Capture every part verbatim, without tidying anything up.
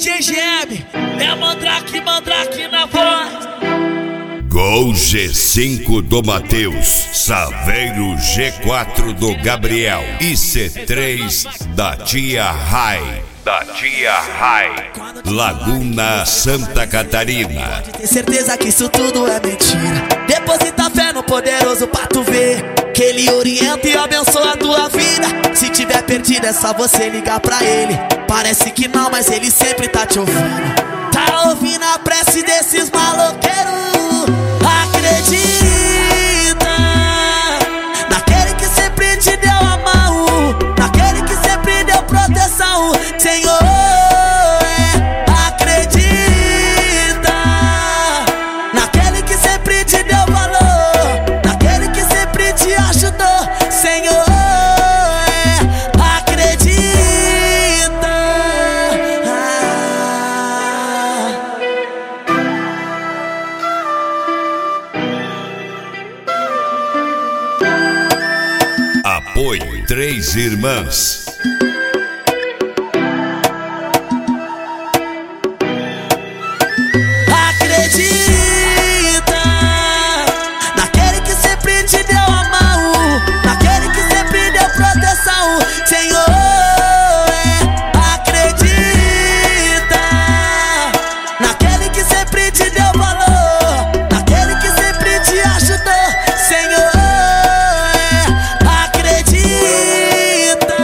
J G M, é Mandrake, Mandrake na voz. Gol G cinco do Matheus, Saveiro G quatro do Gabriel e C três da Tia Rai. Da Tia Rai, Laguna, Santa Catarina. Pode ter certeza que isso tudo é mentira. Deposita fé no poderoso pra tu ver que ele orienta e abençoa a tua vida. Se tiver perdido é só você ligar pra ele. Parece que não, mas ele sempre tá te ouvindo. Tá ouvindo a prece desses maloqueiros. Acredita naquele que sempre te deu a mão, naquele que sempre deu proteção. Senhor, é, acredita naquele que sempre te deu valor, naquele que sempre te ajudou. Senhor, é, acredita. Ah. Apoio Três Irmãs. Acredita naquele que sempre te deu a mão, naquele que sempre deu proteção. Senhor, é, acredita naquele que sempre te deu valor, naquele que sempre te ajudou. Senhor, é, acredita.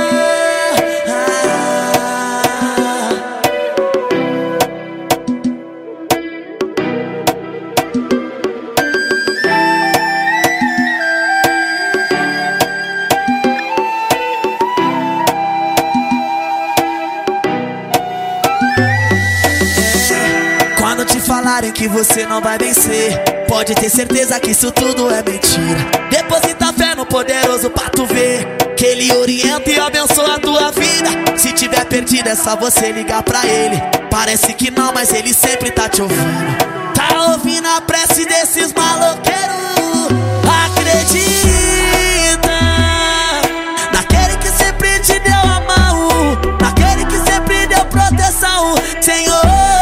Quando te falarem que você não vai vencer, pode ter certeza que isso tudo é mentira. Deposita fé no poderoso pra tu ver que ele orienta e abençoa a tua vida. Se tiver perdido é só você ligar pra ele. Parece que não, mas ele sempre tá te ouvindo. Tá ouvindo a prece desses maloqueiros. Acredita naquele que sempre te deu a mão, naquele que sempre deu proteção. Senhor,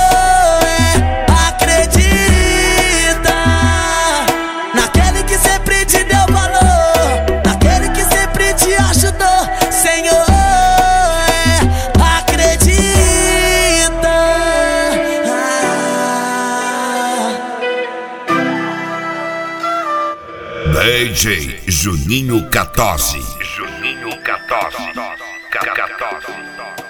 D J Juninho quatorze. Juninho quatorze. quatorze.